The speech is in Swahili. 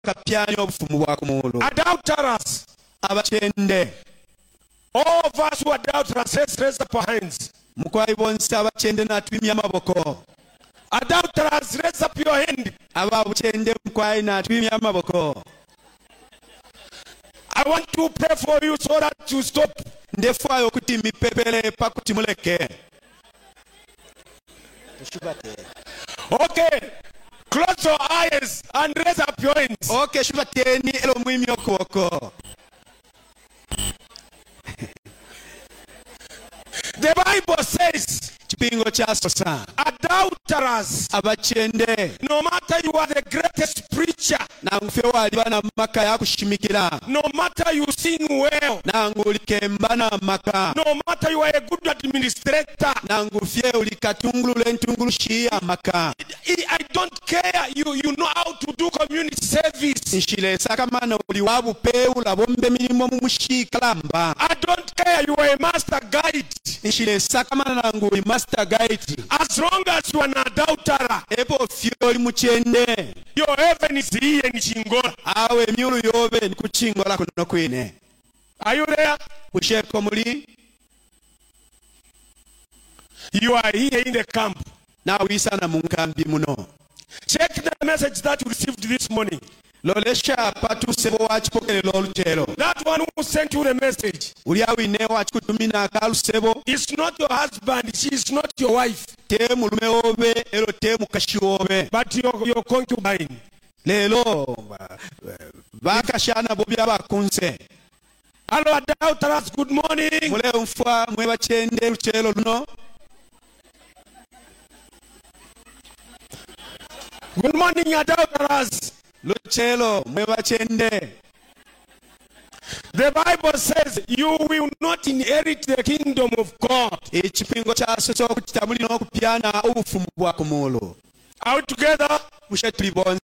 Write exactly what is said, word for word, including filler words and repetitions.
bakapyani obufumu bwa kumulu. Adulterers. Abachende. All of us who are adulterers, let's raise up our hands. Mukwai bonse abachende natwimya amaboko. Adulterers, raise up your hand. Aba buchende mukwai natwimya amaboko. I want to pray for you so that you stop. Ndefayo kuti mipepele pakuti muleke. Okay. Close your eyes and raise up your hands. Okay, shubateni elo mwimyo kuwako. The Bible says, Chipingo cha sosa. adulterers, Abachende. no matter you are the greatest preacher, Nangufe waliba na maka ya kushimikila. no matter you sing well, Nangu ulikemba na maka. no matter you are a good administrator, Nangufye ulikatungulu lentungulu shia maka. I don't care. You you know how to do community service. Nshile sakamana uliwabu peu la bombe minimo mushikalamba. I don't care. You are a master guide. Nshile sakamana nangu uli master guide. As long as you are an adulterer, Epo fioli muchende. your heaven is here in Chingola. Awe miulu yobe ni kuchingola kuno kwine. Are you there? Usheko muli. You are here in the camp. Na wisana munkambi muno. Check the message that you received this morning. Lolesha patu sebo wachipokele lolutelo. That one who sent you the message Uliawine wachikutumina kalu sebo. is not your husband. She is not your wife, Temu lume obe elo temu kashi obe. but your, your concubine. Lelo bakashana bobya bakunse. Hello, adulterers. Good morning. Mule mfwa mwe bachende lutelo luno. Good morning, adulterers. Lutelo mwe bachende. The Bible says you will not inherit the kingdom of God. Ekipingo kya soso okukitamuli n'okupyana obufumu bwa kumulu. Out together. Mushe tuli bonse.